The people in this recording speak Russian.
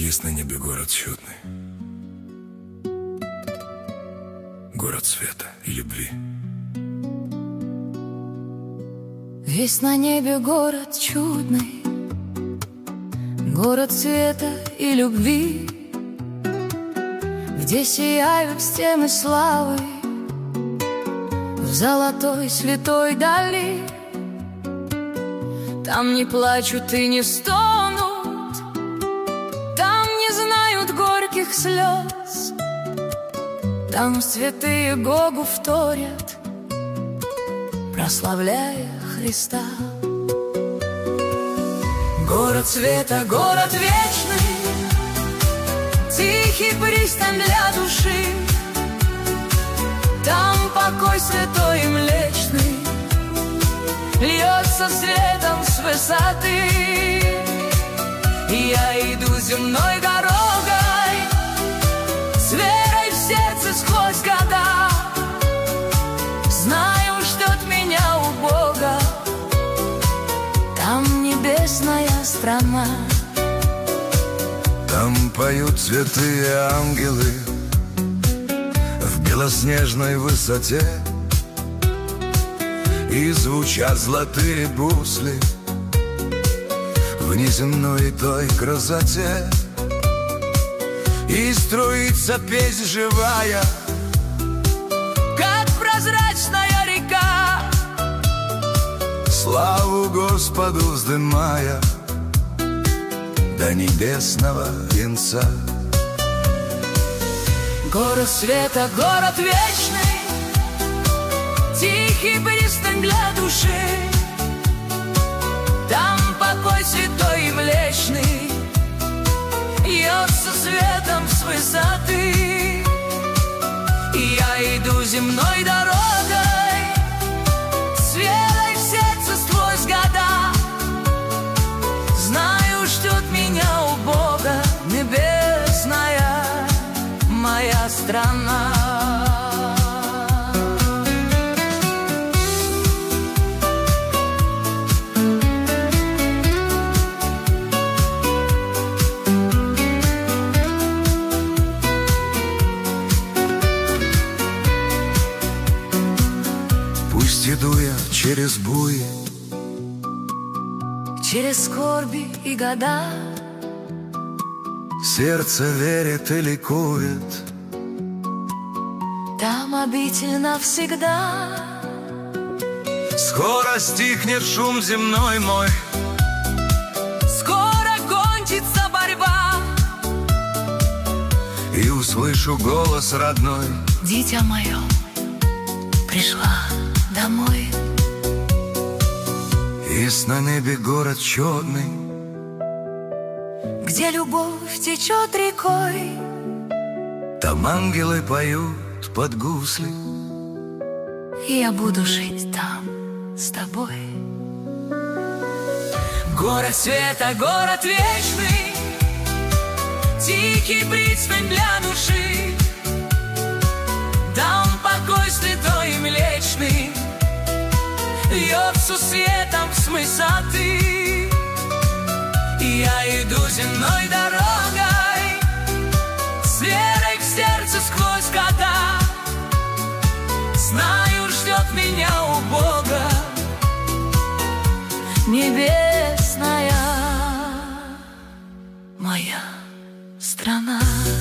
Есть на небе город чудный, город света и любви. Есть на небе город чудный, город света и любви, где сияют стены славы в золотой святой дали. Там не плачут и не стонут, там не знают горьких слез, там святые Богу вторят, прославляя Христа. Город света, город вечный, тихий пристань для души, там покой святой и млечный льется светом с высоты. Я иду земной дорогой, с верой в сердце сквозь года, знаю, ждет меня у Бога там небесная страна. Там поют святые ангелы в белоснежной высоте, и звучат золотые бусли в неземной той красоте. И струится песнь живая, как прозрачная река, славу Господу вздымая до небесного венца. Город света, город вечный, тихий пристань для души, там покой святой и млечный льется светом с высоты. Я иду земной дорогой, с верой в сердце сквозь года, знаю, ждет меня у Бога небесная моя страна. Пусть иду я через буи, через скорби и года, сердце верит и ликует, там обитель навсегда. скоро стихнет шум земной мой, Скоро кончится борьба, и услышу голос родной: дитя мое, пришла домой. есть на небе город чудный, Где любовь течет рекой, там ангелы поют под гусли. и я буду жить там с тобой. Город света, город вечный, тихий пристань для души, там покой святой и млечный льется светом с высоты. Я иду земной дорогой, с верой в сердце сквозь года, знаю, ждет меня у Бога небесная моя страна.